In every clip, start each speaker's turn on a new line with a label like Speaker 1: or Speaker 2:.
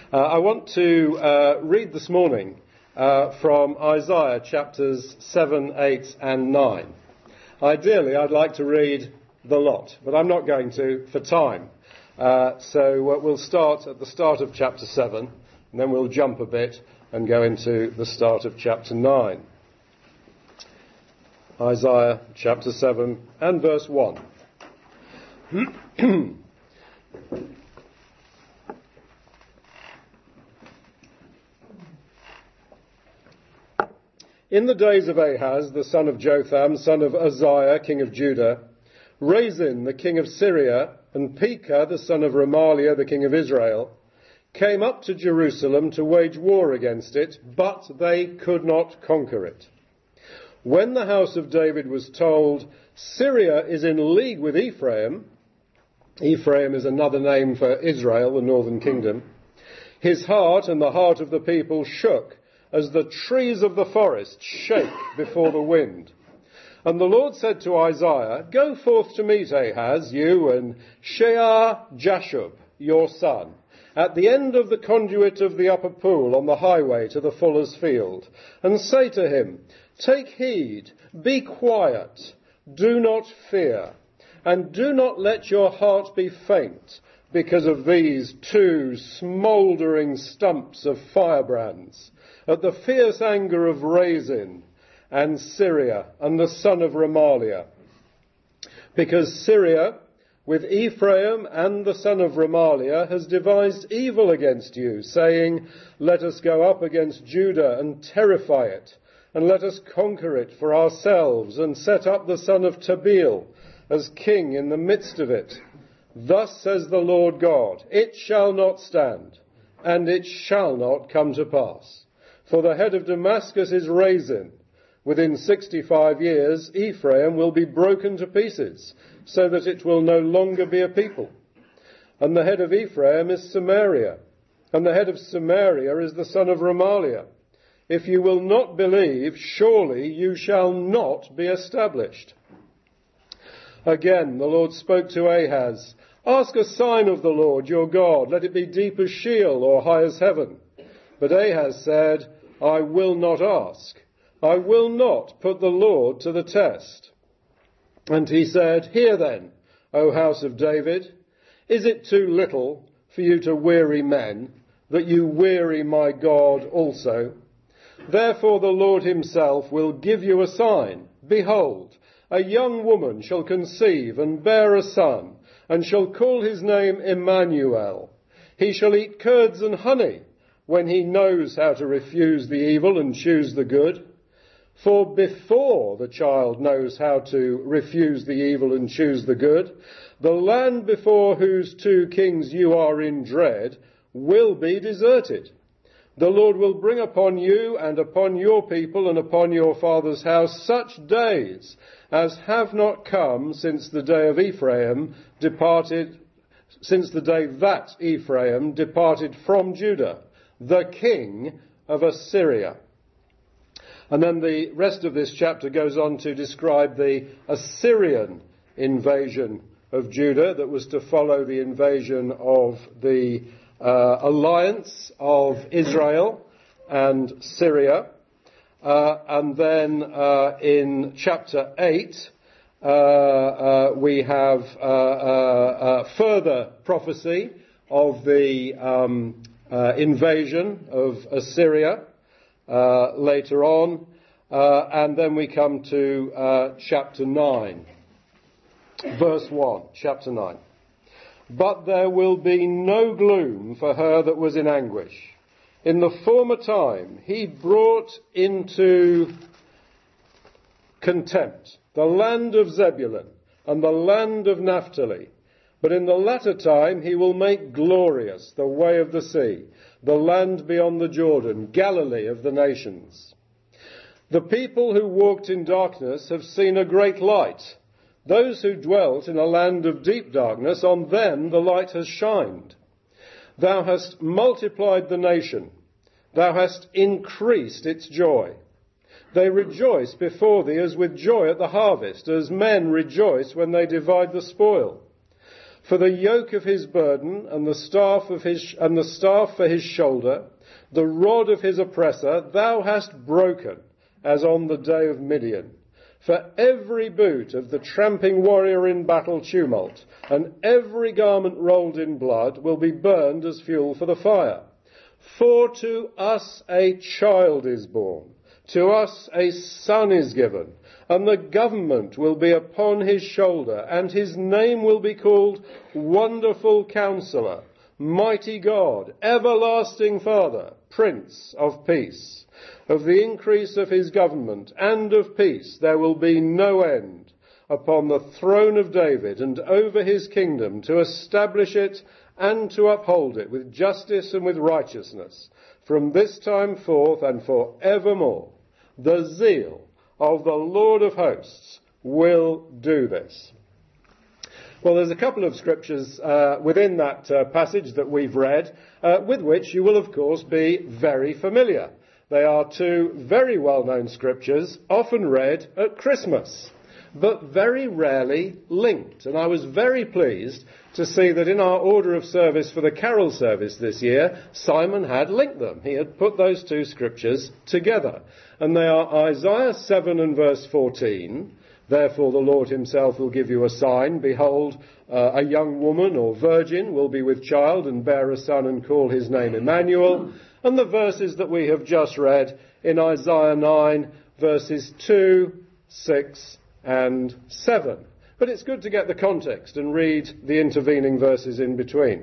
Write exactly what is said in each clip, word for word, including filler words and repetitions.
Speaker 1: Uh, I want to uh, read this morning uh, from Isaiah chapters seven, eight and nine. Ideally, I'd like to read the lot, but I'm not going to for time. Uh, so uh, we'll start at the start of chapter seven, and then we'll jump a bit and go into the start of chapter nine. Isaiah chapter seven and verse one. In the days of Ahaz, the son of Jotham, son of Uzziah, king of Judah, Rezin, the king of Syria, and Pekah, the son of Remaliah, the king of Israel, came up to Jerusalem to wage war against it, but they could not conquer it. When the house of David was told, Syria is in league with Ephraim, Ephraim is another name for Israel, the northern kingdom, his heart and the heart of the people shook, as the trees of the forest shake before the wind. And the Lord said to Isaiah, Go forth to meet Ahaz, you and Shear-Jashub, your son, at the end of the conduit of the upper pool on the highway to the fuller's field, and say to him, Take heed, be quiet, do not fear, and do not let your heart be faint because of these two smouldering stumps of firebrands, at the fierce anger of Rezin and Syria and the son of Remaliah. Because Syria, with Ephraim and the son of Remaliah, has devised evil against you, saying, Let us go up against Judah and terrify it, and let us conquer it for ourselves, and set up the son of Tabeel as king in the midst of it. Thus says the Lord God, It shall not stand, and it shall not come to pass. For the head of Damascus is Rezin. Within sixty-five years, Ephraim will be broken to pieces, so that it will no longer be a people. And the head of Ephraim is Samaria, and the head of Samaria is the son of Remaliah. If you will not believe, surely you shall not be established. Again, the Lord spoke to Ahaz, Ask a sign of the Lord your God, let it be deep as Sheol or high as heaven. But Ahaz said, I will not ask. I will not put the Lord to the test. And he said, Hear then, O house of David, is it too little for you to weary men, that you weary my God also? Therefore the Lord himself will give you a sign. Behold, a young woman shall conceive and bear a son, and shall call his name Emmanuel. He shall eat curds and honey, when he knows how to refuse the evil and choose the good. For before the child knows how to refuse the evil and choose the good, the land before whose two kings you are in dread will be deserted. The Lord will bring upon you and upon your people and upon your father's house such days as have not come since the day of Ephraim departed, since the day that Ephraim departed from Judah, the king of Assyria. And then the rest of this chapter goes on to describe the Assyrian invasion of Judah that was to follow the invasion of the uh, alliance of Israel and Syria. Uh, and then uh, in chapter eight, uh, uh, we have uh, uh, uh, further prophecy of the um, Uh, invasion of Assyria uh, later on, uh, and then we come to uh, chapter nine, verse one, chapter nine. But there will be no gloom for her that was in anguish. In the former time he brought into contempt the land of Zebulun and the land of Naphtali. But in the latter time he will make glorious the way of the sea, the land beyond the Jordan, Galilee of the nations. The people who walked in darkness have seen a great light. Those who dwelt in a land of deep darkness, on them the light has shined. Thou hast multiplied the nation. Thou hast increased its joy. They rejoice before thee as with joy at the harvest, as men rejoice when they divide the spoil. For the yoke of his burden and the staff of his and the staff for his shoulder, the rod of his oppressor, thou hast broken, as on the day of Midian. For every boot of the tramping warrior in battle tumult, and every garment rolled in blood, will be burned as fuel for the fire. For to us a child is born, to us a son is given, and the government will be upon his shoulder, and his name will be called Wonderful Counselor, Mighty God, Everlasting Father, Prince of Peace. Of the increase of his government and of peace there will be no end upon the throne of David and over his kingdom, to establish it and to uphold it with justice and with righteousness from this time forth and for evermore. The zeal of the Lord of hosts will do this. Well, there's a couple of scriptures uh, within that uh, passage that we've read uh, with which you will, of course, be very familiar. They are two very well-known scriptures, often read at Christmas, but very rarely linked. And I was very pleased to see that in our order of service for the carol service this year, Simon had linked them. He had put those two scriptures together. And they are Isaiah seven and verse fourteen. Therefore the Lord himself will give you a sign. Behold, uh, a young woman or virgin will be with child and bear a son and call his name Emmanuel. And the verses that we have just read in Isaiah nine, verses two, six and seven. But it's good to get the context and read the intervening verses in between.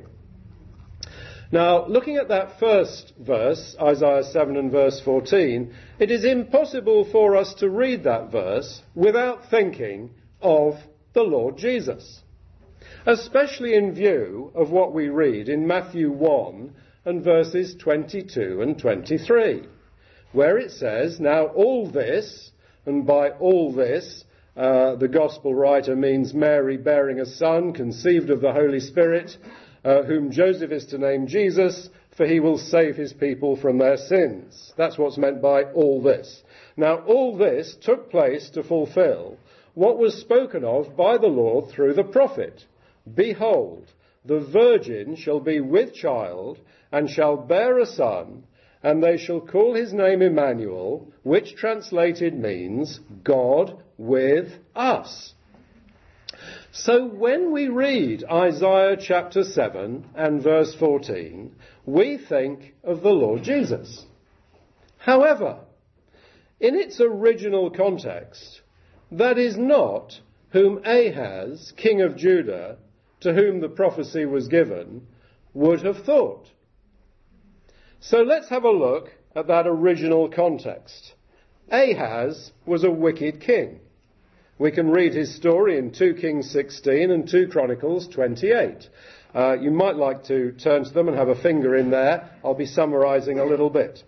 Speaker 1: Now, looking at that first verse, Isaiah seven and verse fourteen, it is impossible for us to read that verse without thinking of the Lord Jesus, especially in view of what we read in Matthew one and verses twenty-two and twenty-three, where it says, now all this, and by all this, uh, the gospel writer means Mary bearing a son conceived of the Holy Spirit, Uh, whom Joseph is to name Jesus, for he will save his people from their sins. That's what's meant by all this. Now, all this took place to fulfill what was spoken of by the Lord through the prophet. Behold, the virgin shall be with child, and shall bear a son, and they shall call his name Emmanuel, which translated means God with us. So when we read Isaiah chapter seven and verse fourteen, we think of the Lord Jesus. However, in its original context, that is not whom Ahaz, king of Judah, to whom the prophecy was given, would have thought. So let's have a look at that original context. Ahaz was a wicked king. We can read his story in two Kings sixteen and two Chronicles twenty-eight. Uh, you might like to turn to them and have a finger in there. I'll be summarising a little bit.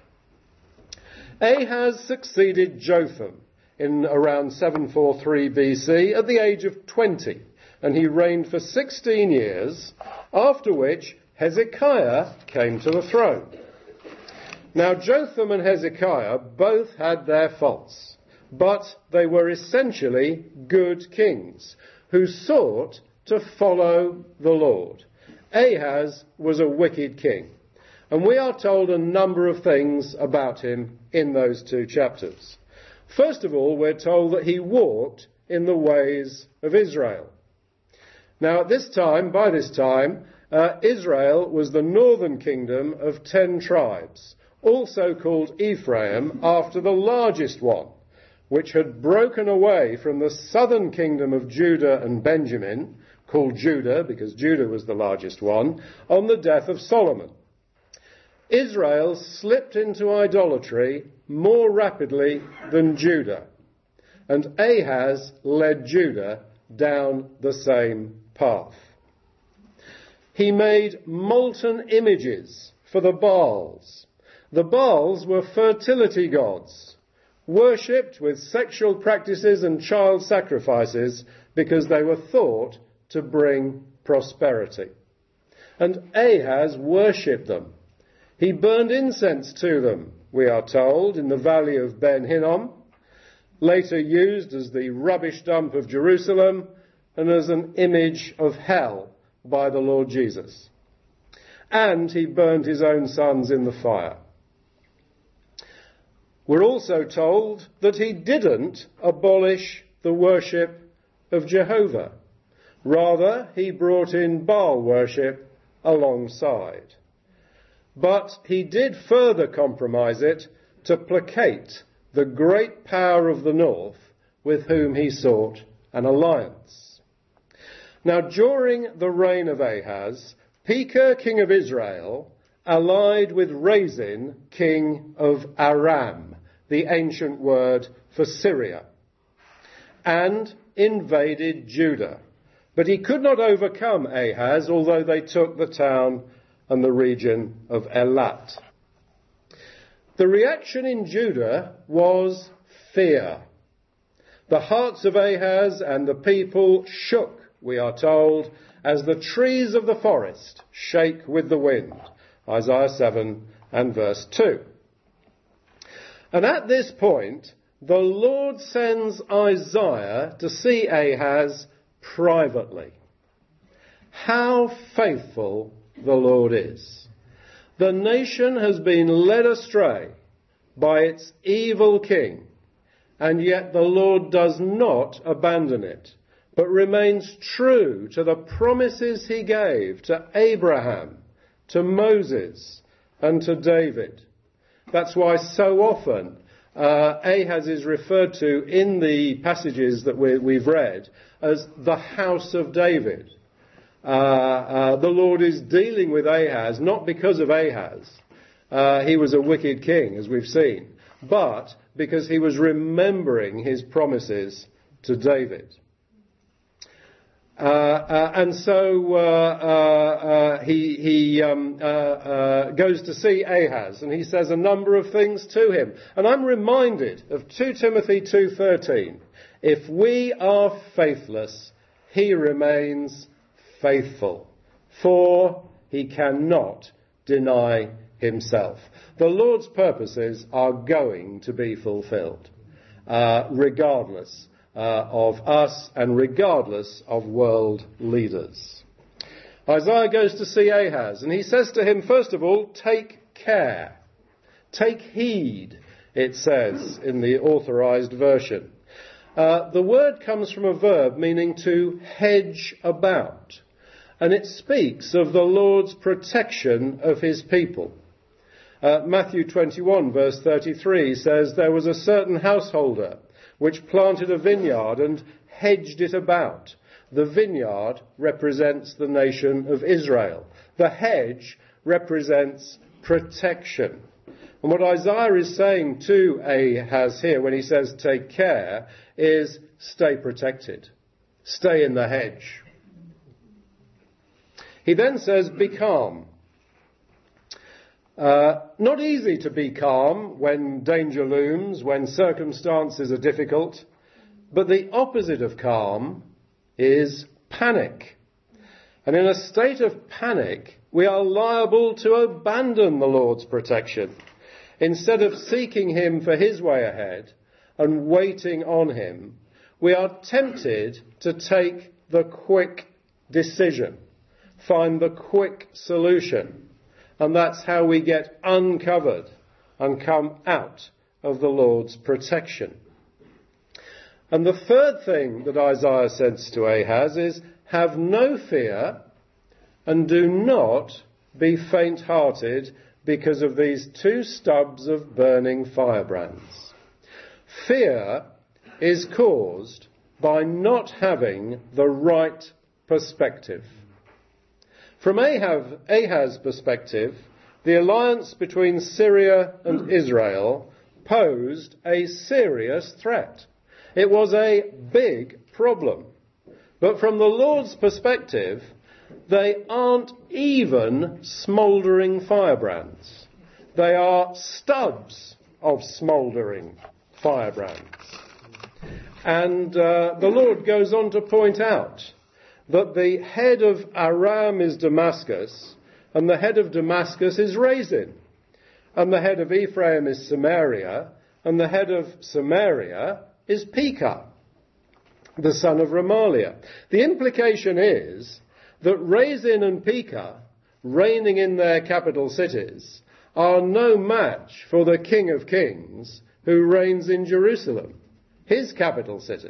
Speaker 1: Ahaz succeeded Jotham in around seven forty-three B C at the age of twenty, and he reigned for sixteen years, after which Hezekiah came to the throne. Now, Jotham and Hezekiah both had their faults, but they were essentially good kings who sought to follow the Lord. Ahaz was a wicked king, and we are told a number of things about him in those two chapters. First of all, we're told that he walked in the ways of Israel. Now, at this time, by this time, uh, Israel was the northern kingdom of ten tribes, also called Ephraim, after the largest one, which had broken away from the southern kingdom of Judah and Benjamin, called Judah because Judah was the largest one, on the death of Solomon. Israel slipped into idolatry more rapidly than Judah, and Ahaz led Judah down the same path. He made molten images for the Baals. The Baals were fertility gods, worshipped with sexual practices and child sacrifices because they were thought to bring prosperity. And Ahaz worshipped them. He burned incense to them, we are told, in the valley of Ben Hinnom, later used as the rubbish dump of Jerusalem and as an image of hell by the Lord Jesus. And he burned his own sons in the fire. We're also told that he didn't abolish the worship of Jehovah. Rather, he brought in Baal worship alongside. But he did further compromise it to placate the great power of the north with whom he sought an alliance. Now, during the reign of Ahaz, Pekah, king of Israel, allied with Rezin, king of Aram, the ancient word for Syria, and invaded Judah. But he could not overcome Ahaz, although they took the town and the region of Elat. The reaction in Judah was fear. The hearts of Ahaz and the people shook, we are told, as the trees of the forest shake with the wind. Isaiah seven and verse two. And at this point, the Lord sends Isaiah to see Ahaz privately. How faithful the Lord is. The nation has been led astray by its evil king, and yet the Lord does not abandon it, but remains true to the promises he gave to Abraham, to Moses, and to David. That's why so often uh, Ahaz is referred to in the passages that we, we've read as the house of David. Uh, uh, the Lord is dealing with Ahaz, not because of Ahaz. Uh, he was a wicked king, as we've seen, but because he was remembering his promises to David. Uh, uh, and so uh, uh, uh, he, he um, uh, uh, goes to see Ahaz, and he says a number of things to him. And I'm reminded of Second Timothy two thirteen. If we are faithless, he remains faithful, for he cannot deny himself. The Lord's purposes are going to be fulfilled, uh, regardless Uh, of us and regardless of world leaders. Isaiah goes to see Ahaz, and he says to him, first of all, take care. Take heed, it says in the authorized version. Uh, the word comes from a verb meaning to hedge about, and it speaks of the Lord's protection of his people. Uh, Matthew twenty-one verse thirty-three says, there was a certain householder which planted a vineyard and hedged it about. The vineyard represents the nation of Israel. The hedge represents protection. And what Isaiah is saying to Ahaz here when he says take care is stay protected. Stay in the hedge. He then says be calm. Uh, not easy to be calm when danger looms, when circumstances are difficult, but the opposite of calm is panic. And in a state of panic, we are liable to abandon the Lord's protection. Instead of seeking him for his way ahead and waiting on him, we are tempted to take the quick decision, find the quick solution. And that's how we get uncovered and come out of the Lord's protection. And the third thing that Isaiah says to Ahaz is, have no fear and do not be faint-hearted because of these two stubs of burning firebrands. Fear is caused by not having the right perspective. From Ahaz's perspective, the alliance between Syria and Israel posed a serious threat. It was a big problem. But from the Lord's perspective, they aren't even smouldering firebrands. They are stubs of smouldering firebrands. And uh, the Lord goes on to point out that the head of Aram is Damascus, and the head of Damascus is Rezin, and the head of Ephraim is Samaria, and the head of Samaria is Pekah, the son of Remaliah. The implication is that Rezin and Pekah, reigning in their capital cities, are no match for the King of Kings who reigns in Jerusalem, his capital city.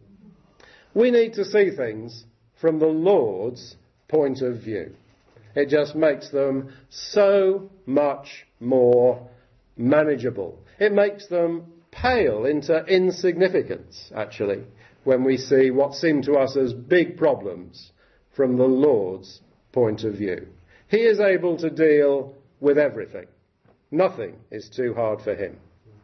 Speaker 1: We need to see things from the Lord's point of view. It just makes them so much more manageable. It makes them pale into insignificance, actually, when we see what seem to us as big problems from the Lord's point of view. He is able to deal with everything. Nothing is too hard for him.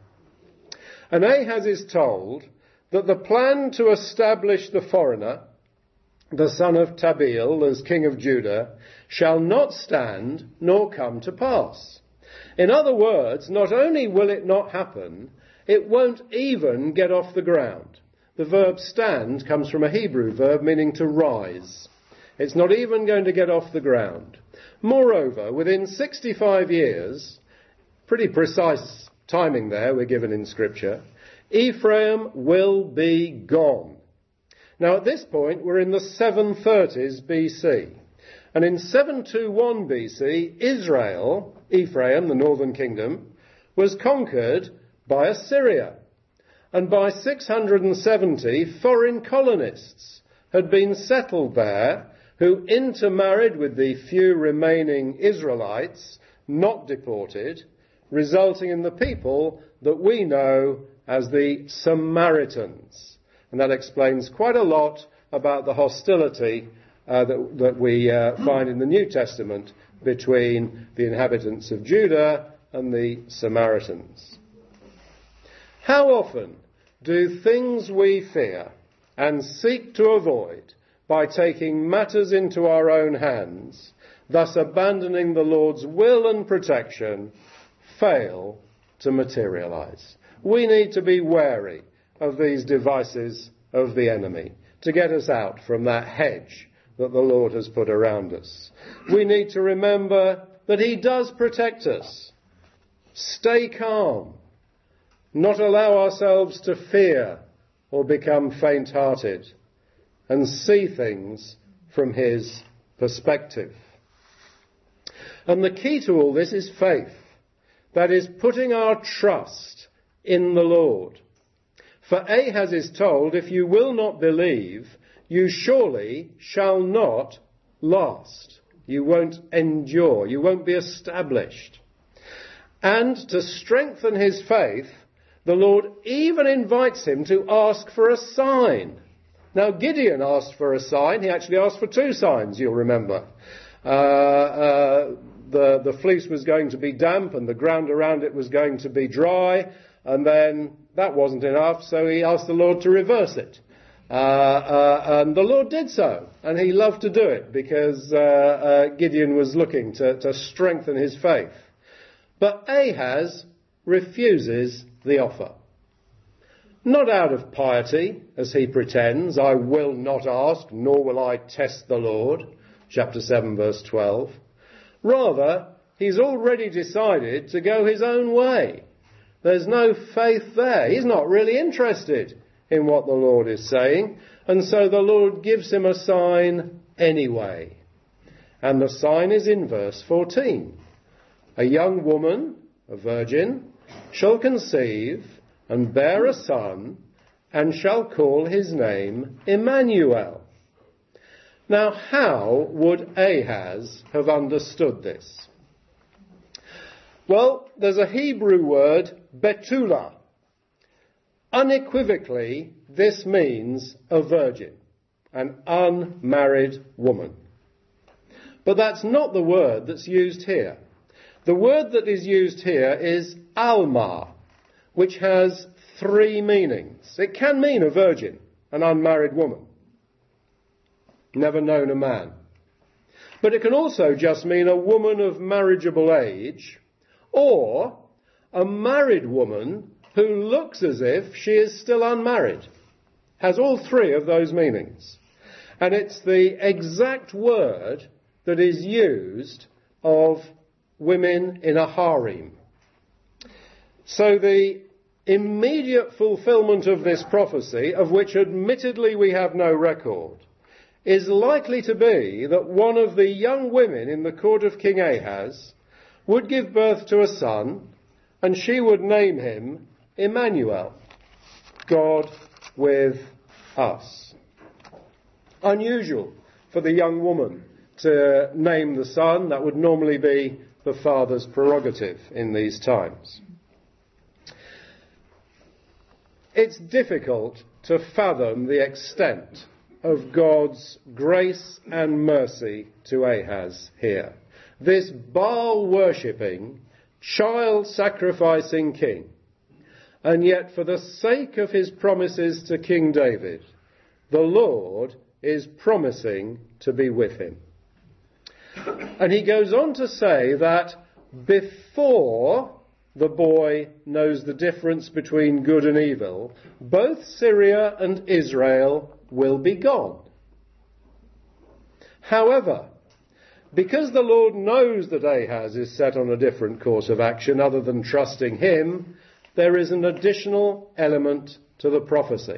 Speaker 1: And Ahaz is told that the plan to establish the foreigner, the son of Tabeal, as king of Judah, shall not stand nor come to pass. In other words, not only will it not happen, it won't even get off the ground. The verb stand comes from a Hebrew verb meaning to rise. It's not even going to get off the ground. Moreover, within sixty-five years, pretty precise timing there we're given in Scripture, Ephraim will be gone. Now at this point we're in the seven thirties B C. And in seven twenty-one B C, Israel, Ephraim, the northern kingdom, was conquered by Assyria. And by six hundred seventy, foreign colonists had been settled there who intermarried with the few remaining Israelites, not deported, resulting in the people that we know as the Samaritans. And that explains quite a lot about the hostility uh, that, that we uh, find in the New Testament between the inhabitants of Judah and the Samaritans. How often do things we fear and seek to avoid by taking matters into our own hands, thus abandoning the Lord's will and protection, fail to materialize? We need to be wary of these devices of the enemy to get us out from that hedge that the Lord has put around us. We need to remember that he does protect us. Stay calm. Not allow ourselves to fear or become faint-hearted, and see things from his perspective. And the key to all this is faith. That is, putting our trust in the Lord. For Ahaz is told, if you will not believe, you surely shall not last. You won't endure. You won't be established. And to strengthen his faith, the Lord even invites him to ask for a sign. Now, Gideon asked for a sign. He actually asked for two signs, you'll remember. Uh, uh, the, the fleece was going to be damp and the ground around it was going to be dry. And then that wasn't enough, so he asked the Lord to reverse it. Uh, uh, and the Lord did so. And he loved to do it because uh, uh, Gideon was looking to, to strengthen his faith. But Ahaz refuses the offer. Not out of piety, as he pretends, I will not ask, nor will I test the Lord, chapter seven, verse twelve. Rather, he's already decided to go his own way. There's no faith there. He's not really interested in what the Lord is saying, and so the Lord gives him a sign anyway. And the sign is in verse fourteen. A young woman, a virgin, shall conceive and bear a son, and shall call his name Emmanuel. Now, how would Ahaz have understood this? Well, there's a Hebrew word, betula. Unequivocally, this means a virgin, an unmarried woman. But that's not the word that's used here. The word that is used here is alma, which has three meanings. It can mean a virgin, an unmarried woman, never known a man. But it can also just mean a woman of marriageable age, or a married woman who looks as if she is still unmarried. Has all three of those meanings. And it's the exact word that is used of women in a harem. So the immediate fulfillment of this prophecy, of which admittedly we have no record, is likely to be that one of the young women in the court of King Ahaz would give birth to a son, and she would name him Emmanuel, God with us. Unusual for the young woman to name the son. That would normally be the father's prerogative in these times. It's difficult to fathom the extent of God's grace and mercy to Ahaz here. This Baal-worshipping, child-sacrificing king. And yet, for the sake of his promises to King David, the Lord is promising to be with him. And he goes on to say that before the boy knows the difference between good and evil, both Syria and Israel will be gone. However, because the Lord knows that Ahaz is set on a different course of action other than trusting him, there is an additional element to the prophecy.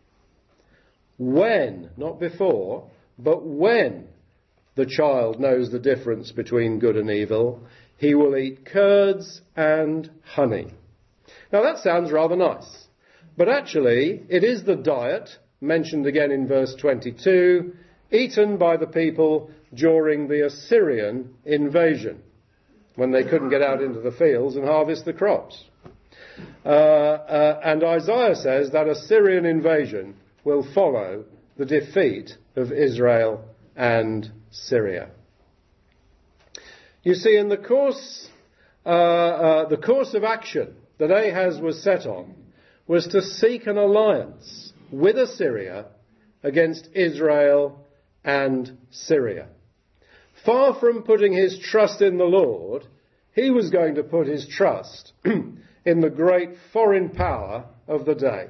Speaker 1: When, not before, but when the child knows the difference between good and evil, he will eat curds and honey. Now that sounds rather nice, but actually it is the diet, mentioned again in verse twenty-two, eaten by the people during the Assyrian invasion, when they couldn't get out into the fields and harvest the crops. Uh, uh, and Isaiah says that Assyrian invasion will follow the defeat of Israel and Syria. You see, in the course, uh, uh, the course of action that Ahaz was set on was to seek an alliance with Assyria against Israel and Syria. Far from putting his trust in the Lord, he was going to put his trust in the great foreign power of the day.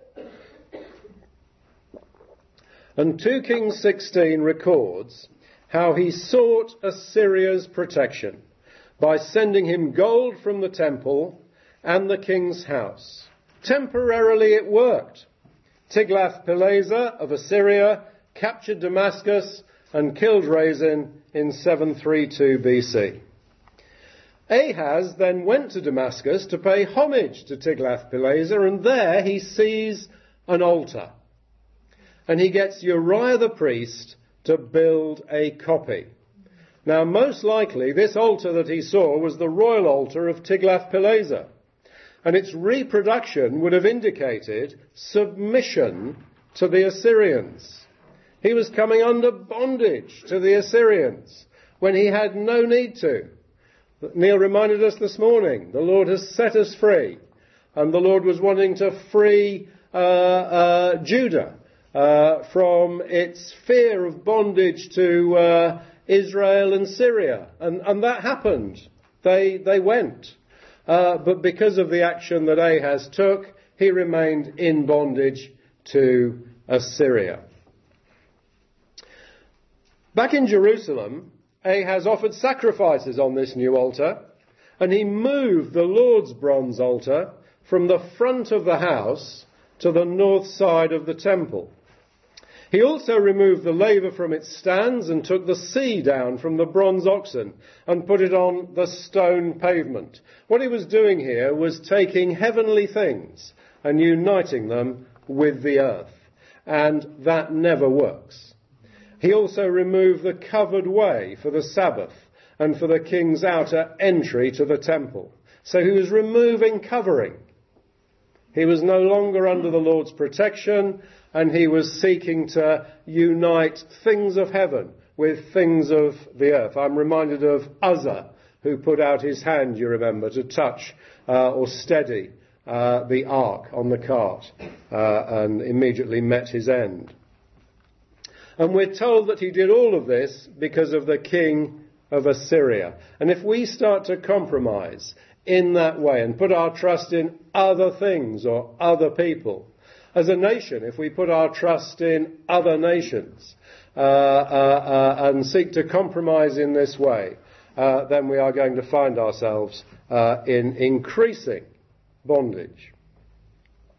Speaker 1: And two Kings sixteen records how he sought Assyria's protection by sending him gold from the temple and the king's house. Temporarily it worked. Tiglath-Pileser of Assyria captured Damascus and killed Rezin in seven thirty-two B C. Ahaz then went to Damascus to pay homage to Tiglath-Pileser, and there he sees an altar. And he gets Uriah the priest to build a copy. Now, most likely, this altar that he saw was the royal altar of Tiglath-Pileser, and its reproduction would have indicated submission to the Assyrians. He was coming under bondage to the Assyrians when he had no need to. Neil reminded us this morning, the Lord has set us free, and the Lord was wanting to free uh, uh, Judah uh, from its fear of bondage to uh, Israel and Syria, and, and that happened. They they went, uh, but because of the action that Ahaz took, he remained in bondage to Assyria. Back in Jerusalem, Ahaz offered sacrifices on this new altar, and he moved the Lord's bronze altar from the front of the house to the north side of the temple. He also removed the laver from its stands and took the sea down from the bronze oxen and put it on the stone pavement. What he was doing here was taking heavenly things and uniting them with the earth, and that never works. He also removed the covered way for the Sabbath and for the king's outer entry to the temple. So he was removing covering. He was no longer under the Lord's protection, and he was seeking to unite things of heaven with things of the earth. I'm reminded of Uzzah, who put out his hand, you remember, to touch uh, or steady uh, the ark on the cart uh, and immediately met his end. And we're told that he did all of this because of the king of Assyria. And if we start to compromise in that way and put our trust in other things or other people, as a nation, if we put our trust in other nations uh, uh, uh, and seek to compromise in this way, uh, then we are going to find ourselves uh, in increasing bondage.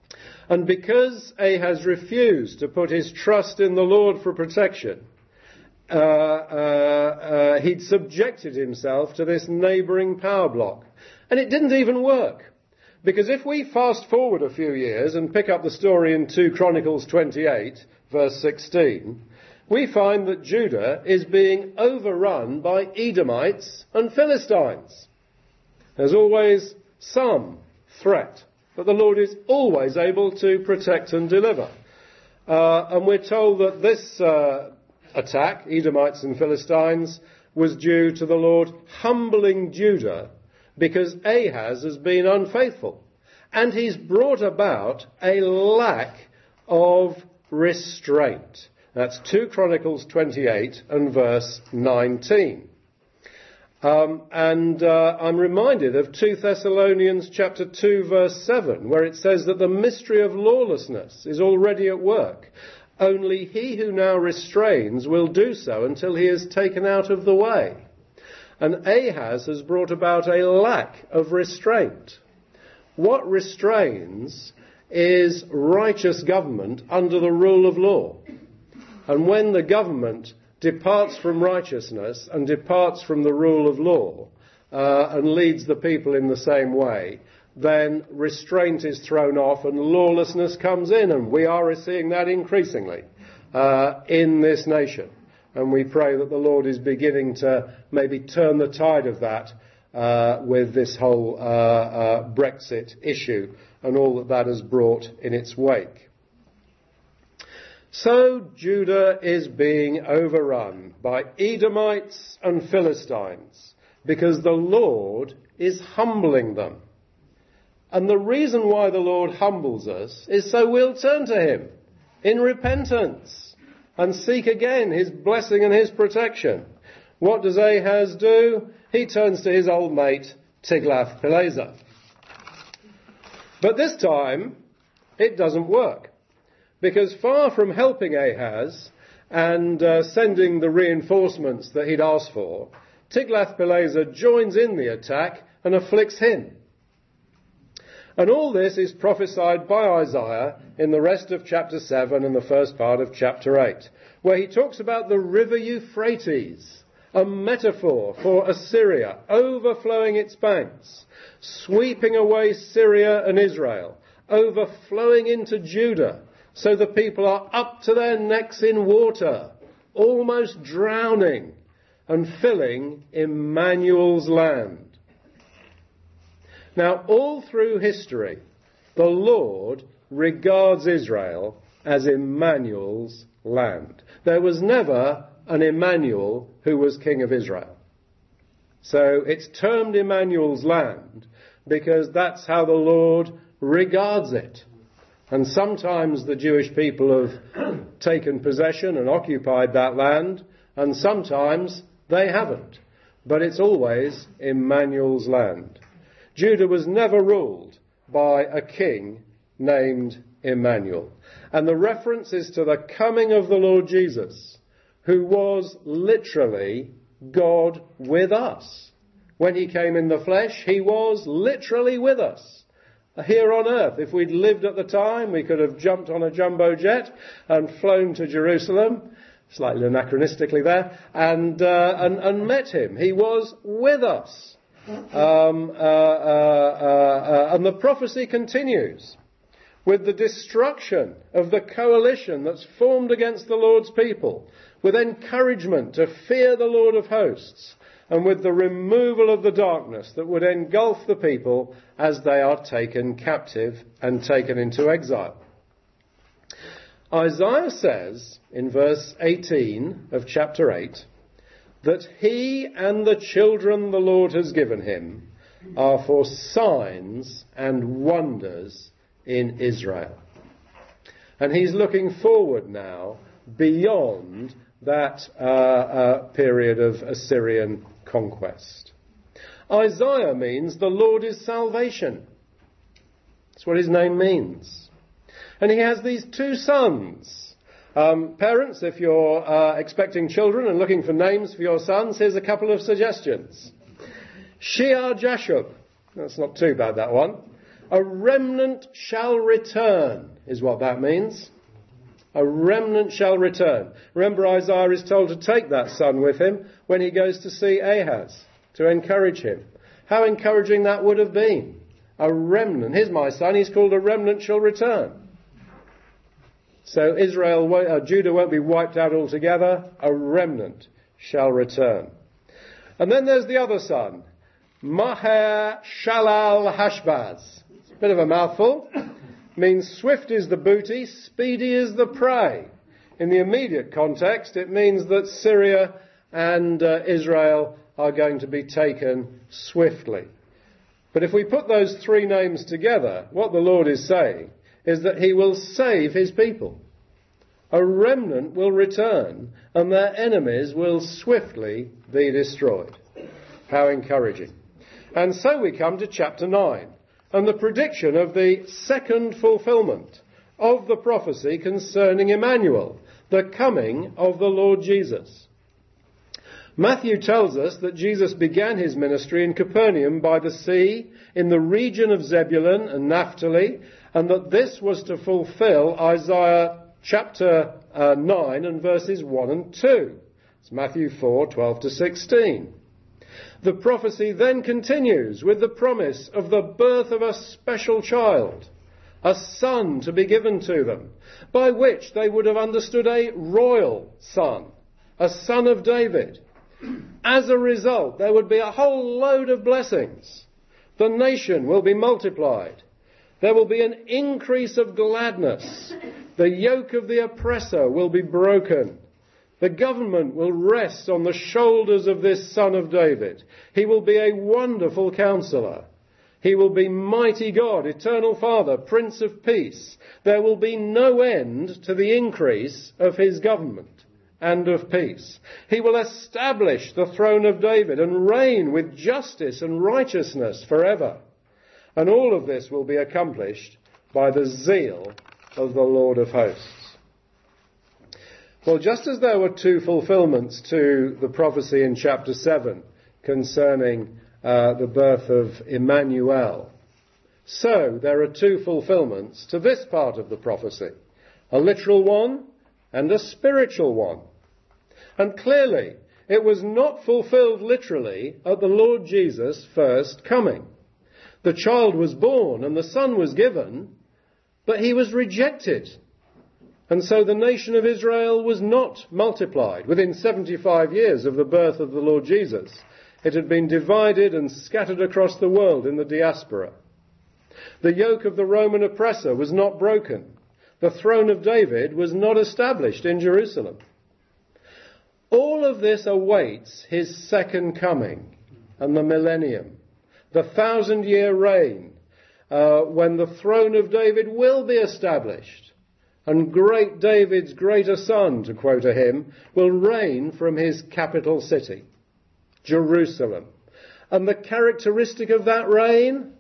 Speaker 1: And because Ahaz refused to put his trust in the Lord for protection, uh, uh, uh, he'd subjected himself to this neighbouring power bloc. And it didn't even work. Because if we fast forward a few years and pick up the story in Second Chronicles twenty-eight, verse sixteen, we find that Judah is being overrun by Edomites and Philistines. There's always some threat, but the Lord is always able to protect and deliver. Uh, and we're told that this uh, attack, Edomites and Philistines, was due to the Lord humbling Judah because Ahaz has been unfaithful. And he's brought about a lack of restraint. That's Second Chronicles twenty-eight and verse nineteen. Um, and uh, I'm reminded of Second Thessalonians chapter two verse seven, where it says that the mystery of lawlessness is already at work. Only he who now restrains will do so until he is taken out of the way. And Ahaz has brought about a lack of restraint. What restrains is righteous government under the rule of law. And when the government departs from righteousness and departs from the rule of law uh, and leads the people in the same way, then restraint is thrown off and lawlessness comes in. And we are seeing that increasingly uh, in this nation. And we pray that the Lord is beginning to maybe turn the tide of that uh, with this whole uh, uh, Brexit issue and all that that has brought in its wake. So Judah is being overrun by Edomites and Philistines because the Lord is humbling them. And the reason why the Lord humbles us is so we'll turn to him in repentance and seek again his blessing and his protection. What does Ahaz do? He turns to his old mate, Tiglath-Pileser. But this time, it doesn't work. Because far from helping Ahaz and uh, sending the reinforcements that he'd asked for, Tiglath-Pileser joins in the attack and afflicts him. And all this is prophesied by Isaiah in the rest of chapter seven and the first part of chapter eight, where he talks about the river Euphrates, a metaphor for Assyria overflowing its banks, sweeping away Syria and Israel, overflowing into Judah, so the people are up to their necks in water, almost drowning, and filling Emmanuel's land. Now, all through history, the Lord regards Israel as Emmanuel's land. There was never an Emmanuel who was king of Israel. So it's termed Emmanuel's land because that's how the Lord regards it. And sometimes the Jewish people have taken possession and occupied that land, and sometimes they haven't. But it's always Emmanuel's land. Judah was never ruled by a king named Emmanuel. And the reference is to the coming of the Lord Jesus, who was literally God with us. When he came in the flesh, he was literally with us here on earth. If we'd lived at the time, we could have jumped on a jumbo jet and flown to Jerusalem, slightly anachronistically there, and, uh, and, and met him. He was with us. Um, uh, uh, uh, uh, and the prophecy continues with the destruction of the coalition that's formed against the Lord's people, with encouragement to fear the Lord of hosts, and with the removal of the darkness that would engulf the people as they are taken captive and taken into exile. Isaiah says in verse eighteen of chapter eight that he and the children the Lord has given him are for signs and wonders in Israel. And he's looking forward now beyond that uh, uh, period of Assyrian conquest. Isaiah means the Lord is salvation. That's what his name means. And he has these two sons. Um, parents, if you're uh, expecting children and looking for names for your sons, here's a couple of suggestions. Shear-Jashub. That's not too bad, that one. A remnant shall return, is what that means. A remnant shall return. Remember, Isaiah is told to take that son with him when he goes to see Ahaz, to encourage him. How encouraging that would have been. A remnant. Here's my son, he's called a remnant shall return. So Israel, uh, Judah won't be wiped out altogether. A remnant shall return. And then there's the other son, Maher Shalal Hashbaz. It's a bit of a mouthful. Means swift is the booty, speedy is the prey. In the immediate context, it means that Syria and uh, Israel are going to be taken swiftly. But if we put those three names together, what the Lord is saying is that he will save his people. A remnant will return and their enemies will swiftly be destroyed. How encouraging. And so we come to chapter nine. And the prediction of the second fulfillment of the prophecy concerning Emmanuel, the coming of the Lord Jesus. Matthew tells us that Jesus began his ministry in Capernaum by the sea, in the region of Zebulun and Naphtali, and that this was to fulfill Isaiah chapter uh, nine and verses one and two. It's Matthew four, twelve to sixteen. The prophecy then continues with the promise of the birth of a special child, a son to be given to them, by which they would have understood a royal son, a son of David. As a result, there would be a whole load of blessings. The nation will be multiplied. There will be an increase of gladness. The yoke of the oppressor will be broken. The government will rest on the shoulders of this son of David. He will be a wonderful counselor. He will be mighty God, eternal Father, Prince of Peace. There will be no end to the increase of his government and of peace. He will establish the throne of David and reign with justice and righteousness forever. And all of this will be accomplished by the zeal of the Lord of hosts. Well, just as there were two fulfillments to the prophecy in chapter seven concerning uh, the birth of Emmanuel, so there are two fulfillments to this part of the prophecy, a literal one and a spiritual one. And clearly, it was not fulfilled literally at the Lord Jesus' first coming. The child was born and the son was given, but he was rejected. And so the nation of Israel was not multiplied. Within seventy-five years of the birth of the Lord Jesus, it had been divided and scattered across the world in the diaspora. The yoke of the Roman oppressor was not broken. The throne of David was not established in Jerusalem. All of this awaits his second coming and the millennium, the thousand-year reign, uh, when the throne of David will be established. And great David's greater son, to quote a hymn, will reign from his capital city, Jerusalem. And the characteristic of that reign?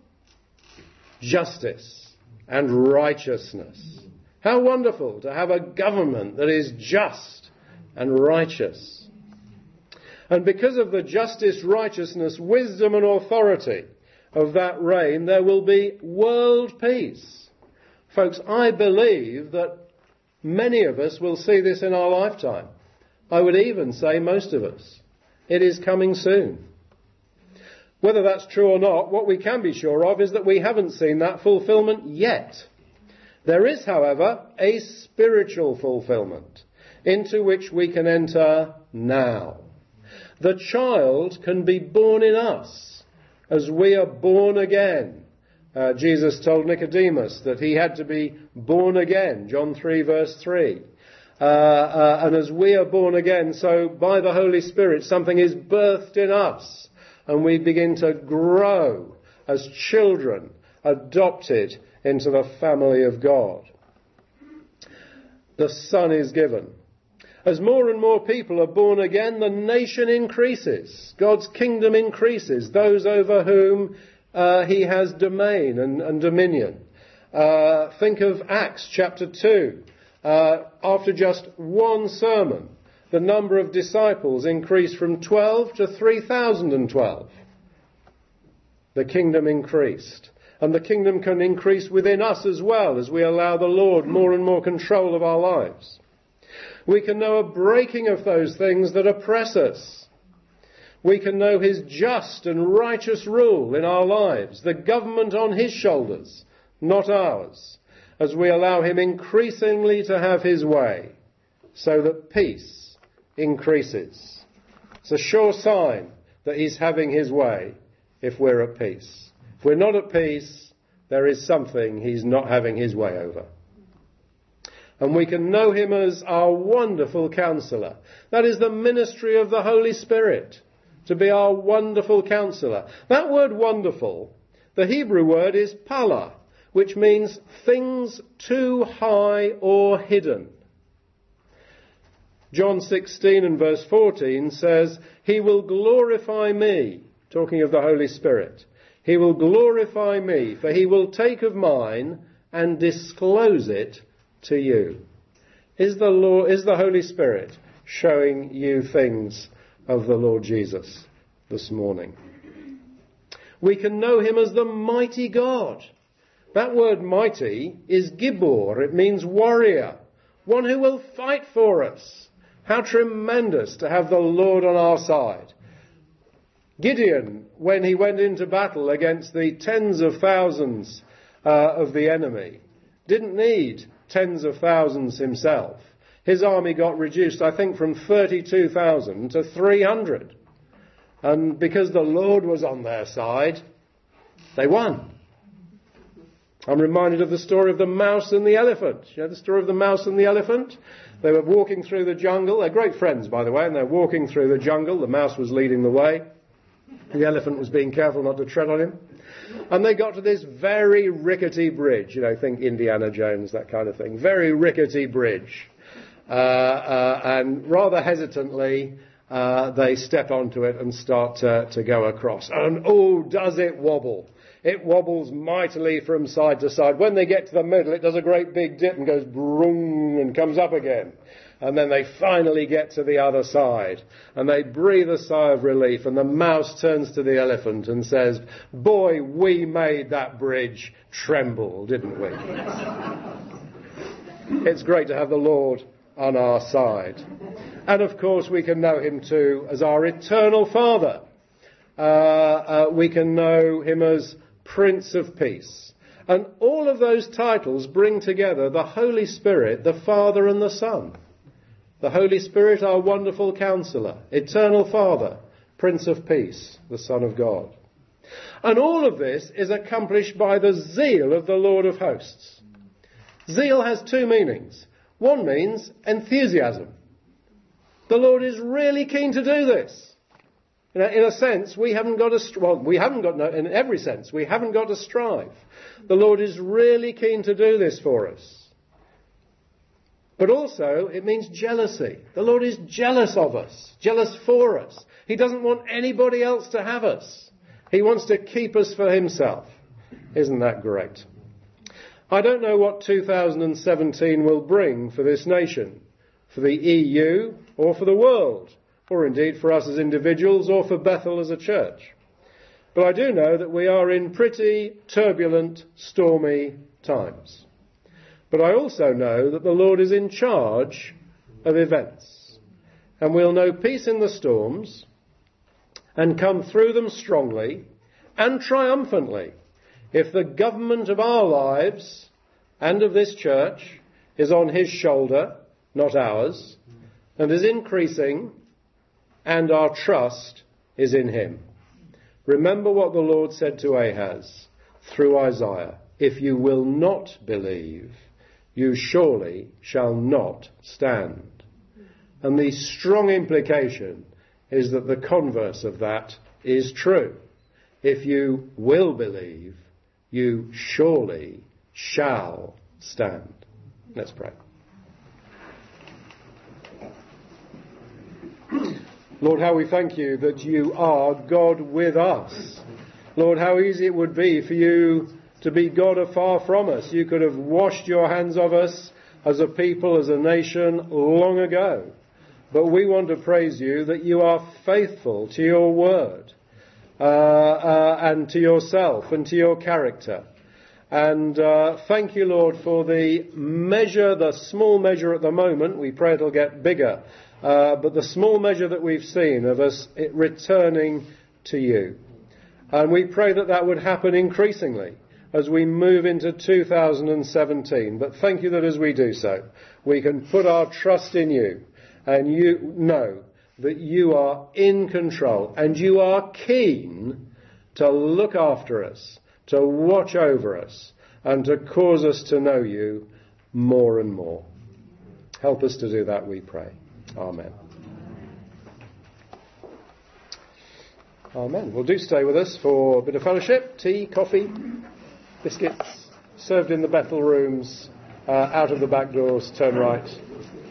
Speaker 1: Justice and righteousness. How wonderful to have a government that is just and righteous. And because of the justice, righteousness, wisdom and authority of that reign, there will be world peace. Folks, I believe that many of us will see this in our lifetime. I would even say most of us. It is coming soon. Whether that's true or not, what we can be sure of is that we haven't seen that fulfillment yet. There is, however, a spiritual fulfillment into which we can enter now. The child can be born in us as we are born again. Uh, Jesus told Nicodemus that he had to be born again, John three verse three. Uh, uh, and as we are born again, so by the Holy Spirit something is birthed in us and we begin to grow as children adopted into the family of God. The Son is given. As more and more people are born again, the nation increases. God's kingdom increases. Those over whom uh, he has domain and, and dominion. Uh, think of Acts chapter two. Uh, after just one sermon, the number of disciples increased from twelve to three thousand twelve. The kingdom increased. And the kingdom can increase within us as well as we allow the Lord more and more control of our lives. We can know a breaking of those things that oppress us. We can know his just and righteous rule in our lives, the government on his shoulders, not ours, as we allow him increasingly to have his way, so that peace increases. It's a sure sign that he's having his way if we're at peace. If we're not at peace, there is something he's not having his way over. And we can know him as our wonderful counselor. That is the ministry of the Holy Spirit, to be our wonderful counselor. That word wonderful, the Hebrew word is pala, which means things too high or hidden. John sixteen and verse fourteen says, he will glorify me, talking of the Holy Spirit. He will glorify me, for he will take of mine and disclose it to you. Is the Lord, is the Holy Spirit showing you things of the Lord Jesus this morning? We can know him as the mighty God. That word mighty is Gibor. It means warrior, one who will fight for us. How tremendous to have the Lord on our side. Gideon, when he went into battle against the tens of thousands uh, of the enemy, didn't need tens of thousands himself. His army got reduced, I think, from thirty-two thousand to three hundred. And because the Lord was on their side, they won. I'm reminded of the story of the mouse and the elephant. You know the story of the mouse and the elephant? They were walking through the jungle. They're great friends, by the way, and they're walking through the jungle. The mouse was leading the way. The elephant was being careful not to tread on him. And they got to this very rickety bridge. You know, think Indiana Jones, that kind of thing. Very rickety bridge. Uh, uh, and rather hesitantly, uh, they step onto it and start to, to go across. And oh, does it wobble. It wobbles mightily from side to side. When they get to the middle, it does a great big dip and goes broom and comes up again. And then they finally get to the other side. And they breathe a sigh of relief. And the mouse turns to the elephant and says, boy, we made that bridge tremble, didn't we? It's great to have the Lord on our side. And of course we can know him too as our eternal Father. Uh, uh, we can know him as Prince of Peace. And all of those titles bring together the Holy Spirit, the Father and the Son. The Holy Spirit, our wonderful counselor, eternal Father, Prince of Peace, the Son of God. And all of this is accomplished by the zeal of the Lord of hosts. Zeal has two meanings. One means enthusiasm. The Lord is really keen to do this. In a, in a sense, we haven't got to, well, we haven't got, no, in every sense, we haven't got to strive. The Lord is really keen to do this for us. But also, it means jealousy. The Lord is jealous of us, jealous for us. He doesn't want anybody else to have us. He wants to keep us for himself. Isn't that great? I don't know what two thousand seventeen will bring for this nation, for the E U, or for the world, or indeed for us as individuals, or for Bethel as a church. But I do know that we are in pretty turbulent, stormy times. But I also know that the Lord is in charge of events. And we'll know peace in the storms and come through them strongly and triumphantly if the government of our lives and of this church is on his shoulder, not ours, and is increasing, and our trust is in him. Remember what the Lord said to Ahaz through Isaiah. If you will not believe, you surely shall not stand. And the strong implication is that the converse of that is true. If you will believe, you surely shall stand. Let's pray. Lord, how we thank you that you are God with us. Lord, how easy it would be for you to be God afar from us. You could have washed your hands of us as a people, as a nation, long ago. But we want to praise you that you are faithful to your word. Uh, uh, and to yourself and to your character. And uh, thank you, Lord, for the measure, the small measure at the moment. We pray it'll get bigger. Uh, but the small measure that we've seen of us it returning to you. And we pray that that would happen increasingly as we move into two thousand seventeen. But thank you that as we do so, we can put our trust in you. And you know that you are in control. And you are keen to look after us, to watch over us, and to cause us to know you more and more. Help us to do that, we pray. Amen. Amen. Well, do stay with us for a bit of fellowship, tea, coffee, biscuits, served in the Bethel rooms, uh, out of the back doors, turn right.